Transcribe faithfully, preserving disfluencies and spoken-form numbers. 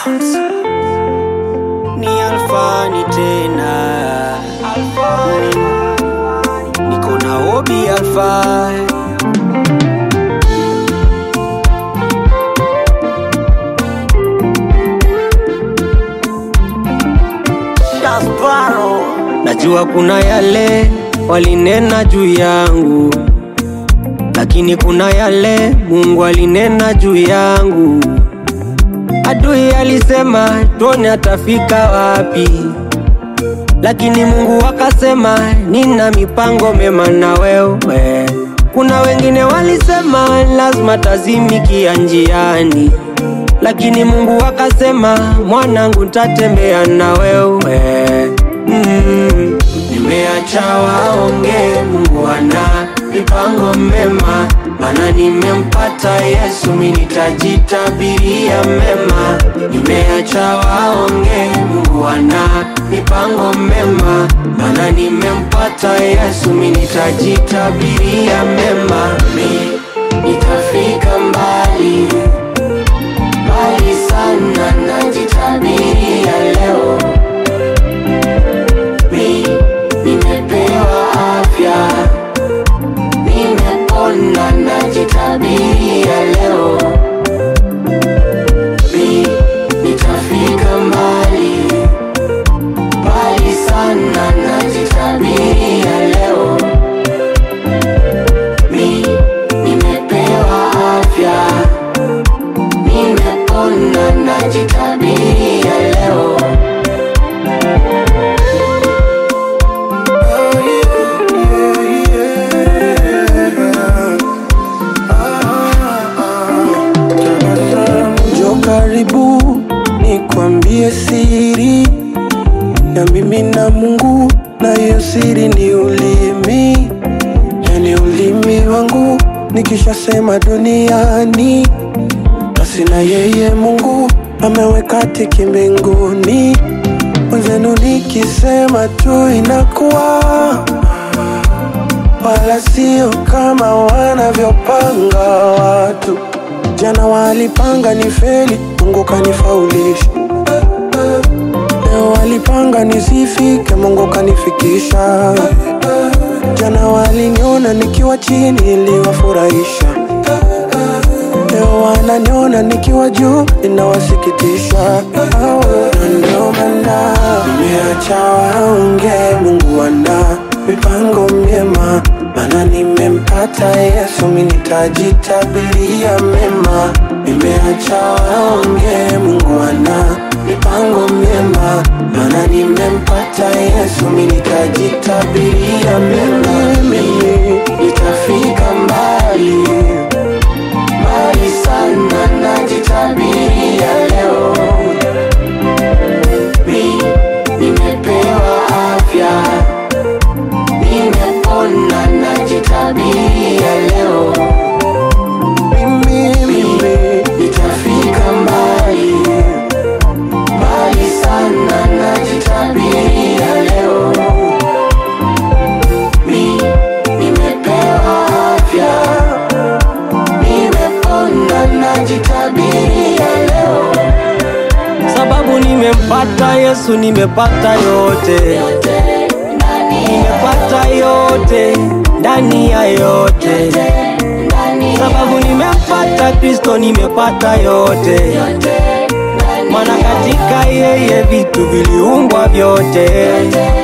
Sounds. Ni Alfani tena, Alfani. Niko na Obi Alfani. Shasparo. Najua kuna yale walinena juu yangu, lakini kuna yale Mungu alinena juu yangu. Adui alisema tuone atafika wapi, lakini Mungu akasema nina mipango mema na wewe. Kuna wengine walisema lazima tazimikia njiani, lakini Mungu akasema mwanangu nitatembea na wewe. mm. Nimeacha waonge, Mungu ana mipango mema, maana nimempata Yesu, mimi nitajitabiria mema. Nimeacha waonge, Mungu ana mipango mema, maana nimempata Yesu, mimi nitajitabiria mema. Mimi nitafika mbali, mbali sana, najitabiria leo. Mimi nimepewa afya, nimepona, najitabiria leo. Mimi nitafika mbali, mbali sana, najitabiria leo. Mimi nimepewa afya, nimepona, najitabiria leo. Karibu nikwambie siri ya mimi na Mungu, na hiyo siri ni ulimi. Yani ulimi wangu nikishasema duniani, basi na yeye Mungu ameweka tiki mbinguni. Wenzenu nikisema tu inakuwa, wala sio kama wanavyopanga watu. Jana walipanga ni feli, Mungu kanifaulisha. Leo walipanga nisifike, Mungu kanifikisha. Jana waliniona nikiwa chini, niliwafurahisha. Leo wananiona nikiwa juu, inawasikitisha. Ndio maana nimeacha waonge, Mungu ana mipango myema, maana nimempata Yesu, mimi nitajitabiria mema. Nimeacha waonge, Mungu ana mipango myema, maana nimempata Yesu, mimi nitajitabiria mema. Mimi nitafika mbali, mbali sana, najitabiria leo. Mimi nimepewa afya, nimepona, najitabiria leo. Mimi, mimi nitafika mbali, mbali sana, najitabiria leo. Mimi nimepewa afya, nimepona, najitabiria leo. Sababu nimempata Yesu, nimepata yote, nimepata yote, ndani ya yote. Sababu nimempata Kristo, nimepata yote, maana katika yeye vitu viliumbwa vyote.